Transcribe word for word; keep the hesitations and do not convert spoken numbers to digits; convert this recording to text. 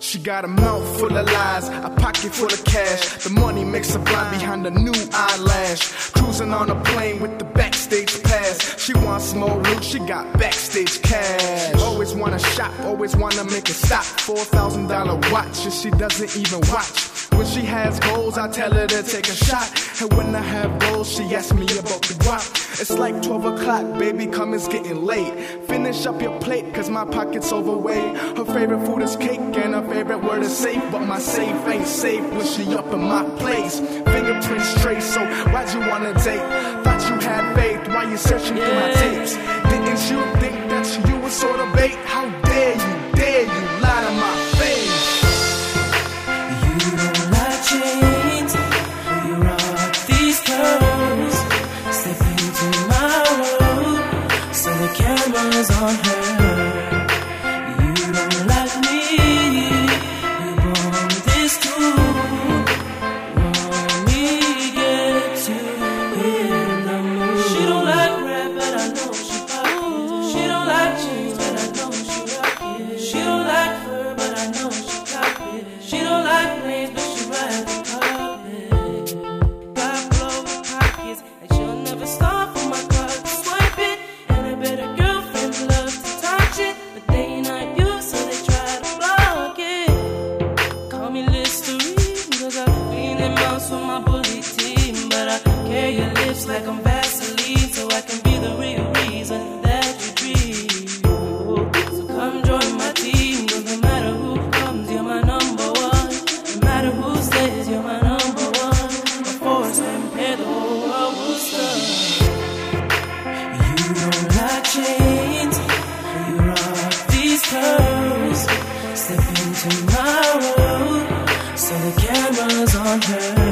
She got a mouth full of lies, a pocket full of cash. The money makes her blind behind a new eyelash. Cruising on a plane with the backstage pass. She wants more loot, she got backstage cash. Always wanna shop, always wanna make it stop. Four thousand dollar watch, and she doesn't even watch. When she has goals, I tell her to take a shot. And when I have goals, she asks me about the guap. It's like twelve o'clock, baby, come, it's getting late. Finish up your plate, cause my pocket's overweight. Her favorite food is cake, and her favorite word is safe. But my safe ain't safe when she up in my place. Fingerprints trace, so why'd you wanna date? Thought you had faith, why you searching through my tapes? Didn't you think that you was sort of bait? How dare you, dare you lie to my face? Chains, you rock these curves. Step into my world, so the camera's on her. You don't like me, you born this tune. Want me get to in the mood. She don't like rap, but I know she pop it. She don't like jeans, but I know she rock it. She don't like fur, but I know she cop it. She don't like planes, but she ride the carpet. Got glowing pockets, and she'll never stop for my card to swipe it. And I bet her girlfriend loves to touch it, but they not used, so they try to block it. Call me Listerine, cause I clean them out with my bully team. But I carry your lips like I'm Vaseline, so I can be the real reason that you dream. So come join my team, cause no matter who comes, you're my number one. No matter who says you're my number one, the force compared the whole world will stop. You don't like chains, you rock these curves. Step into my world, so the camera's on her.